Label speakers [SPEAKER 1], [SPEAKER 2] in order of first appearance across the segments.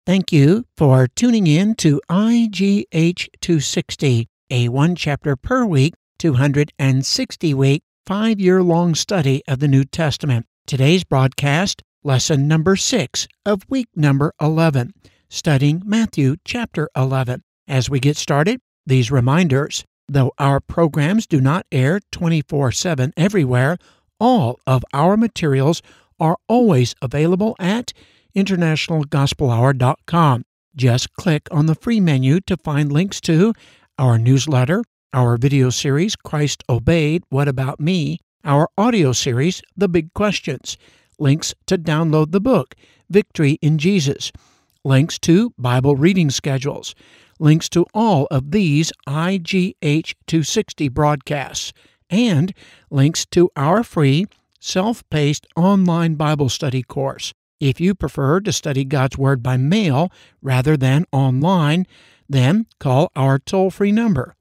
[SPEAKER 1] Thank you for tuning in to IGH 260, a one chapter per week, 260-week, 5-year-long study of the New Testament. Today's broadcast, lesson number 6 of week number 11, studying Matthew chapter 11. As we get started, these reminders: though our programs do not air 24/7 everywhere, all of our materials are always available at internationalgospelhour.com. Just click on the free menu to find links to our newsletter, our video series, Christ Obeyed, What About Me?, our audio series, The Big Questions, links to download the book, Victory in Jesus, links to Bible reading schedules, links to all of these IGH 260 broadcasts, and links to our free, self-paced online Bible study course. If you prefer to study God's Word by mail rather than online, then call our toll-free number,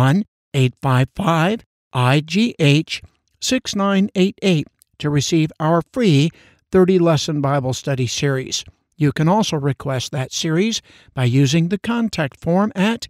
[SPEAKER 1] 1-855-IGH-6988, to receive our free 30-lesson Bible study series. You can also request that series by using the contact form at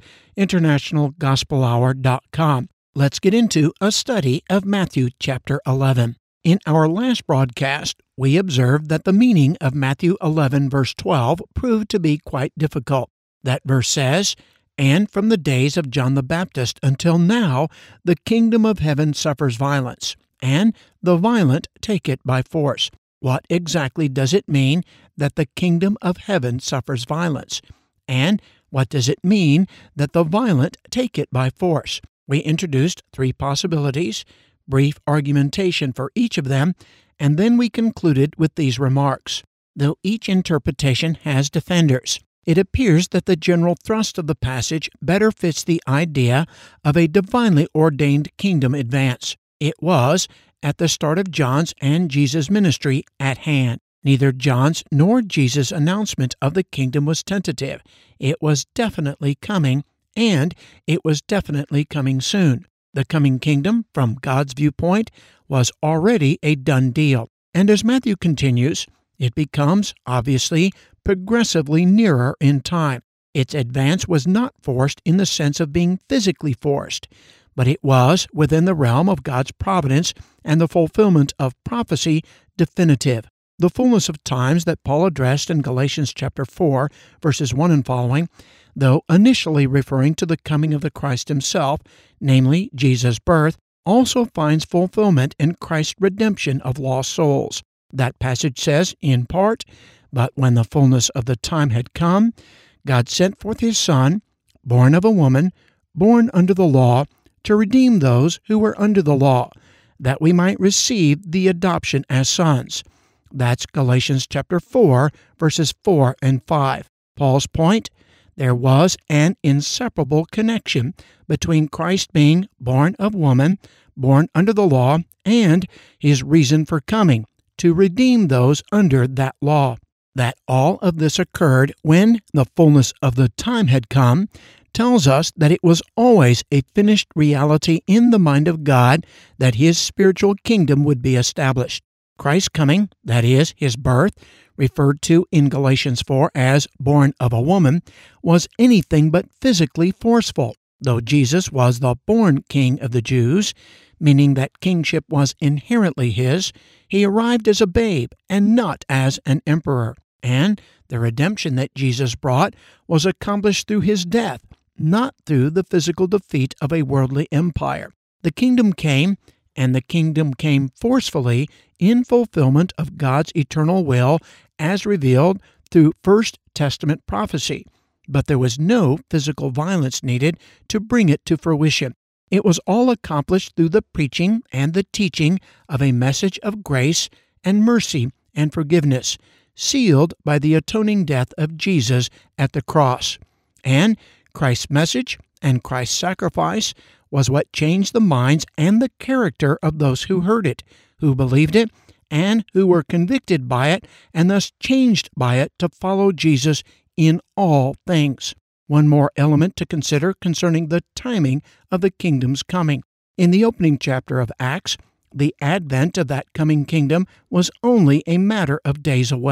[SPEAKER 1] internationalgospelhour.com. Let's get into a study of Matthew chapter 11. In our last broadcast, we observed that the meaning of Matthew 11, verse 12, proved to be quite difficult. That verse says, "And from the days of John the Baptist until now, the kingdom of heaven suffers violence, and the violent take it by force." What exactly does it mean that the kingdom of heaven suffers violence? And what does it mean that the violent take it by force? We introduced 3 possibilities, brief argumentation for each of them, and then we concluded with these remarks. Though each interpretation has defenders, it appears that the general thrust of the passage better fits the idea of a divinely ordained kingdom advance. It was, at the start of John's and Jesus' ministry, at hand. Neither John's nor Jesus' announcement of the kingdom was tentative. It was definitely coming, and it was definitely coming soon. The coming kingdom, from God's viewpoint, was already a done deal. And as Matthew continues, it becomes, obviously, progressively nearer in time. Its advance was not forced in the sense of being physically forced, but it was, within the realm of God's providence and the fulfillment of prophecy, definitive. The fullness of times that Paul addressed in Galatians chapter 4, verses 1 and following, though initially referring to the coming of the Christ himself, namely Jesus' birth, also finds fulfillment in Christ's redemption of lost souls. That passage says, in part, "But when the fullness of the time had come, God sent forth his Son, born of a woman, born under the law, to redeem those who were under the law, that we might receive the adoption as sons." That's Galatians chapter 4, verses 4 and 5. Paul's point: there was an inseparable connection between Christ being born of woman, born under the law, and his reason for coming, to redeem those under that law. That all of this occurred when the fullness of the time had come tells us that it was always a finished reality in the mind of God that his spiritual kingdom would be established. Christ's coming, that is, his birth, referred to in Galatians 4 as born of a woman, was anything but physically forceful. Though Jesus was the born king of the Jews, meaning that kingship was inherently his, he arrived as a babe and not as an emperor. And the redemption that Jesus brought was accomplished through his death, not through the physical defeat of a worldly empire. The kingdom came, and the kingdom came forcefully in fulfillment of God's eternal will as revealed through First Testament prophecy. But there was no physical violence needed to bring it to fruition. It was all accomplished through the preaching and the teaching of a message of grace and mercy and forgiveness, sealed by the atoning death of Jesus at the cross. And Christ's message and Christ's sacrifice was what changed the minds and the character of those who heard it, who believed it, and who were convicted by it, and thus changed by it to follow Jesus in all things. One more element to consider concerning the timing of the kingdom's coming. In the opening chapter of Acts, the advent of that coming kingdom was only a matter of days away.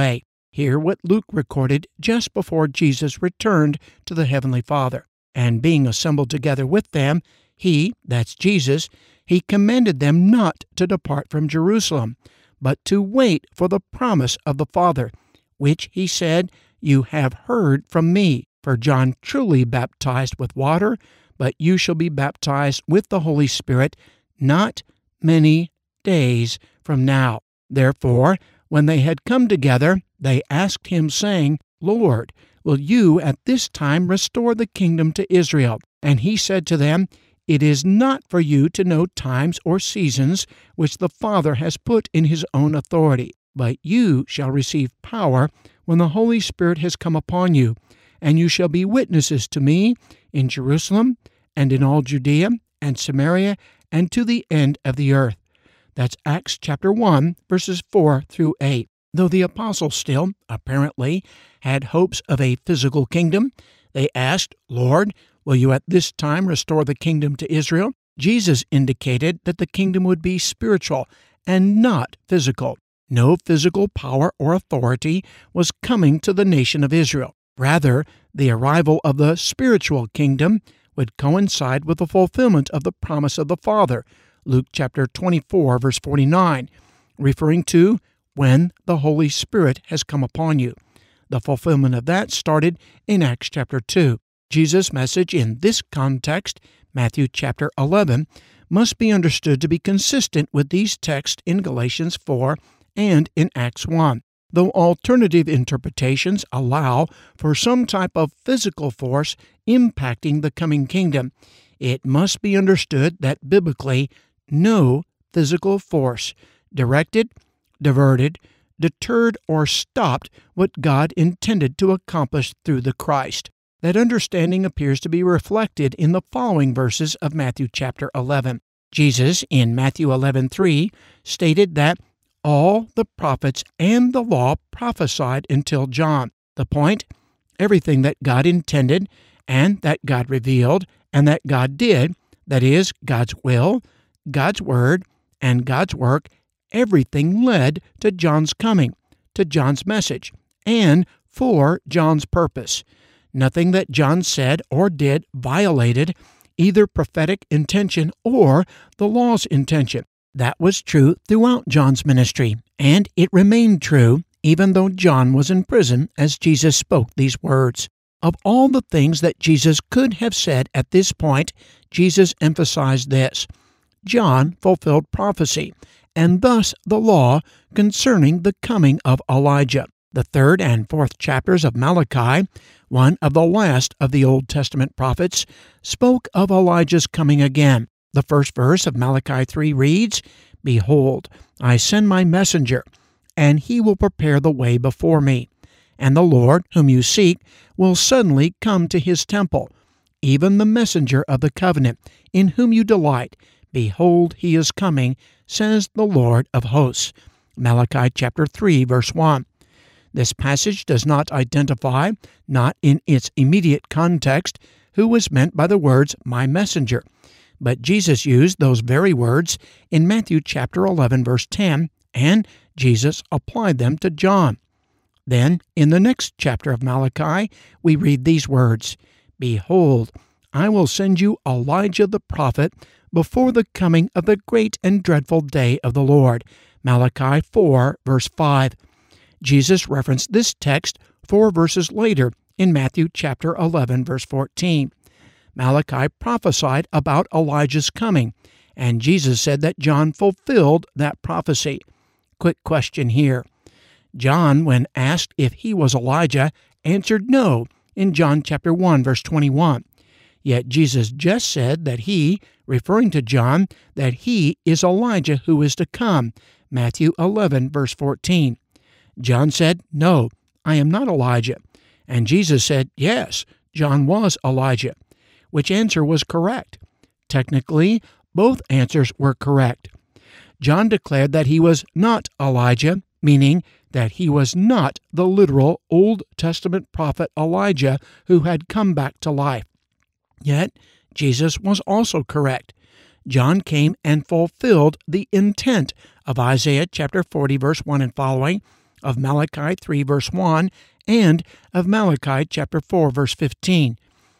[SPEAKER 1] Hear what Luke recorded just before Jesus returned to the Heavenly Father. And being assembled together with them, he, that's Jesus, he commanded them not to depart from Jerusalem, but to wait for the promise of the Father, which he said, You have heard from me. For John truly baptized with water, but you shall be baptized with the Holy Spirit not many days from now. Therefore, when they had come together, they asked him, saying, Lord, will you at this time restore the kingdom to Israel? And he said to them, It is not for you to know times or seasons which the Father has put in his own authority, but you shall receive power when the Holy Spirit has come upon you, and you shall be witnesses to me in Jerusalem and in all Judea and Samaria and to the end of the earth. That's Acts chapter 1, verses 4 through 8. Though the apostles still, apparently, had hopes of a physical kingdom, they asked, Lord, will you at this time restore the kingdom to Israel? Jesus indicated that the kingdom would be spiritual and not physical. No physical power or authority was coming to the nation of Israel. Rather, the arrival of the spiritual kingdom would coincide with the fulfillment of the promise of the Father, Luke chapter 24, verse 49, referring to when the Holy Spirit has come upon you. The fulfillment of that started in Acts chapter 2. Jesus' message in this context, Matthew chapter 11, must be understood to be consistent with these texts in Galatians 4 and in Acts 1. Though alternative interpretations allow for some type of physical force impacting the coming kingdom, it must be understood that biblically no physical force directed, diverted, deterred, or stopped what God intended to accomplish through the Christ. That understanding appears to be reflected in the following verses of Matthew chapter 11. Jesus, in Matthew 11:3, stated that all the prophets and the law prophesied until John. The point? Everything that God intended and that God revealed and that God did, that is, God's will, God's word, and God's work, everything led to John's coming, to John's message, and for John's purpose. Nothing that John said or did violated either prophetic intention or the law's intention. That was true throughout John's ministry, and it remained true even though John was in prison as Jesus spoke these words. Of all the things that Jesus could have said at this point, Jesus emphasized this. John fulfilled prophecy, and thus the law concerning the coming of Elijah. The 3rd and 4th chapters of Malachi, one of the last of the Old Testament prophets, spoke of Elijah's coming again. The first verse of Malachi 3 reads, Behold, I send my messenger, and he will prepare the way before me. And the Lord, whom you seek, will suddenly come to his temple, even the messenger of the covenant, in whom you delight. Behold, he is coming, says the Lord of hosts. Malachi chapter 3, verse 1. This passage does not identify, not in its immediate context, who was meant by the words, my messenger. But Jesus used those very words in Matthew chapter 11, verse 10, and Jesus applied them to John. Then, in the next chapter of Malachi, we read these words, Behold, I will send you Elijah the prophet before the coming of the great and dreadful day of the Lord. Malachi 4, verse 5. Jesus referenced this text 4 verses later in Matthew chapter 11, verse 14. Malachi prophesied about Elijah's coming, and Jesus said that John fulfilled that prophecy. Quick question here. John, when asked if he was Elijah, answered no in John chapter 1, verse 21. Yet Jesus just said that he, referring to John, that he is Elijah who is to come, Matthew 11, verse 14. John said, No, I am not Elijah. And Jesus said, Yes, John was Elijah. Which answer was correct? Technically, both answers were correct. John declared that he was not Elijah, meaning that he was not the literal Old Testament prophet Elijah who had come back to life. Yet, Jesus was also correct. John came and fulfilled the intent of Isaiah chapter 40, verse 1 and following, of Malachi 3 verse 1 and of Malachi chapter 4 verse 15.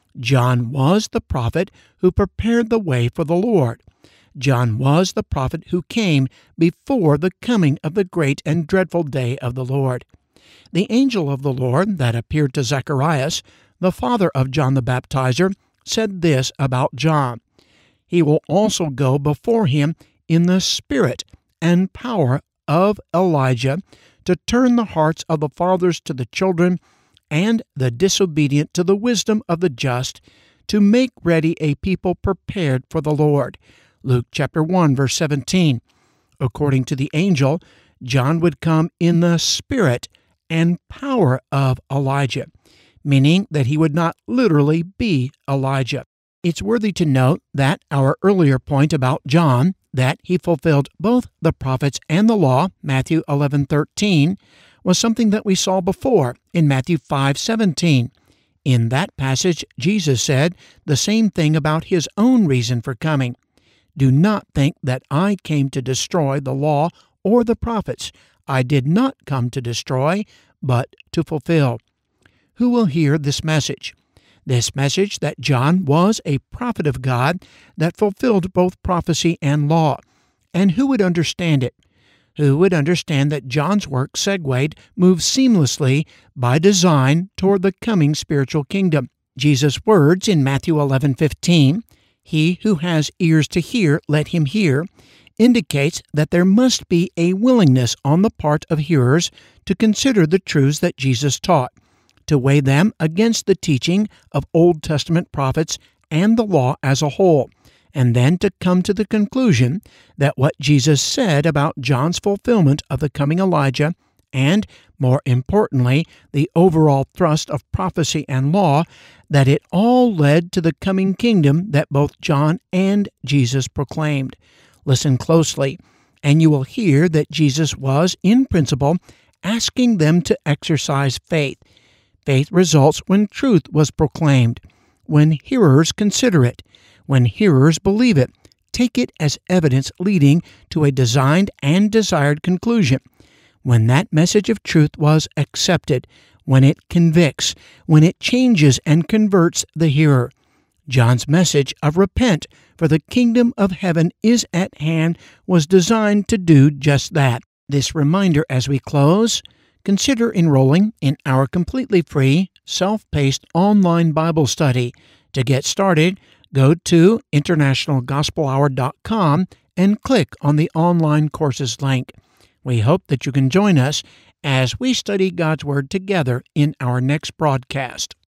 [SPEAKER 1] John was the prophet who prepared the way for the Lord. John was the prophet who came before the coming of the great and dreadful day of the Lord. The angel of the Lord that appeared to Zacharias, the father of John the Baptizer, said this about John: "He will also go before him in the spirit and power of Elijah, to turn the hearts of the fathers to the children, and the disobedient to the wisdom of the just, to make ready a people prepared for the Lord." Luke chapter 1 verse 17. According to the angel, John would come in the spirit and power of Elijah, meaning that he would not literally be Elijah. It's worthy to note that our earlier point about John, that he fulfilled both the prophets and the law, Matthew 11:13, was something that we saw before in Matthew 5:17. In that passage, Jesus said the same thing about his own reason for coming. "Do not think that I came to destroy the law or the prophets. I did not come to destroy, but to fulfill." Who will hear this message? This message that John was a prophet of God that fulfilled both prophecy and law. And who would understand it? Who would understand that John's work moved seamlessly by design toward the coming spiritual kingdom? Jesus' words in Matthew 11:15, "He who has ears to hear, let him hear," indicates that there must be a willingness on the part of hearers to consider the truths that Jesus taught, to weigh them against the teaching of Old Testament prophets and the law as a whole, and then to come to the conclusion that what Jesus said about John's fulfillment of the coming Elijah, and, more importantly, the overall thrust of prophecy and law, that it all led to the coming kingdom that both John and Jesus proclaimed. Listen closely, and you will hear that Jesus was, in principle, asking them to exercise faith. Faith results when truth was proclaimed, when hearers consider it, when hearers believe it, take it as evidence leading to a designed and desired conclusion, when that message of truth was accepted, when it convicts, when it changes and converts the hearer. John's message of repent, for the kingdom of heaven is at hand, was designed to do just that. This reminder as we close: consider enrolling in our completely free, self-paced online Bible study. To get started, go to internationalgospelhour.com and click on the online courses link. We hope that you can join us as we study God's Word together in our next broadcast.